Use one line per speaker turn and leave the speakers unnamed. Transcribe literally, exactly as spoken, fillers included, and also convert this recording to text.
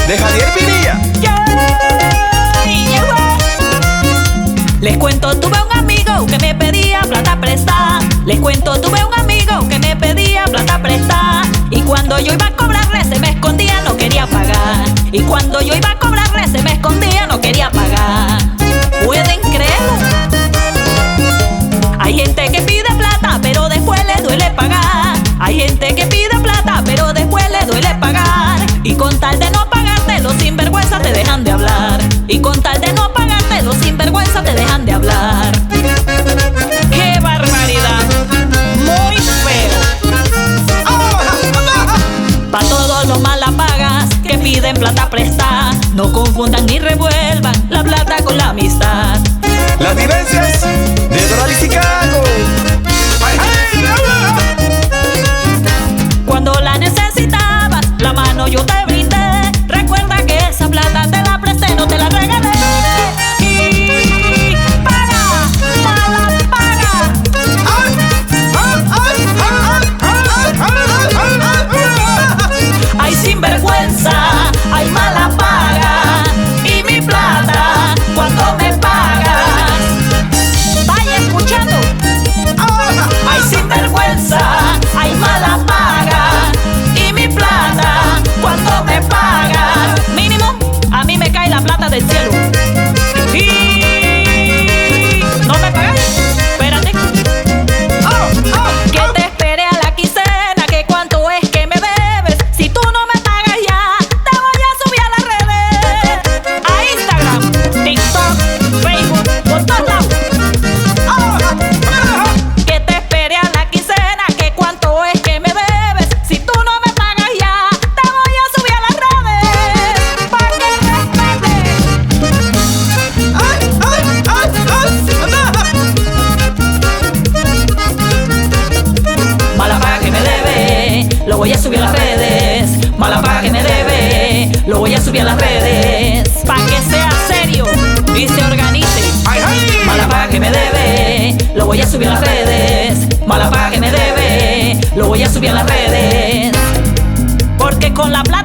de Javier Pinilla.
Les cuento, tuve un amigo que me pedía plata prestada. Les cuento, tuve un amigo que me pedía plata prestada. Y cuando yo iba a cobrarle se me escondía, no quería pagar. Y cuando yo iba a cobrarle se me escondía, no quería pagar. ¿Pueden creerlo? Hay gente que pide plata pero después le duele pagar. Hay gente que pide plata pero después le duele pagar. Y con tal de no pagarte los sinvergüenzas te dejan de hablar. Y con tal de no pagarte los sinvergüenzas te dejan de hablar. ¡Qué barbaridad! Muy feo. Pa' todos los malapagas que piden plata prestada, no confundan ni revuelvan la plata con la amistad.
Las vivencias de Doral y Chicago.
Cuando la necesitabas, la mano yo te brindé. Recuerda que esa plata te la presté, no te la regalé. Y paga, mala paga. Ay, sinvergüenza, ay, mala paga. Y mi plata, cuando me pagas. Vaya escuchando. Ay, sinvergüenza, ay, mala paga. Y mi plata, cuando me pagas. Mínimo, a mí me cae la plata del cielo. Y no me pagáis. Espérate. Que te espere a la quincena, que cuánto es que me debes. Si tú no me pagas ya, te voy a subir a las redes. A Instagram, TikTok, Facebook, por todos lados. Que te espere a la quincena, que cuánto es que me debes. Si tú no me pagas ya, te voy a subir a las redes. Pa' que respetes. Mala paga que me debe, lo voy a subir a las redes. Mala paga que me debe, lo voy a subir a las redes. Pa' que sea serio y se organice. Mala paga que me debe, lo voy a subir a las redes. Mala paga que me debe, lo voy a subir a las redes. Porque con la plata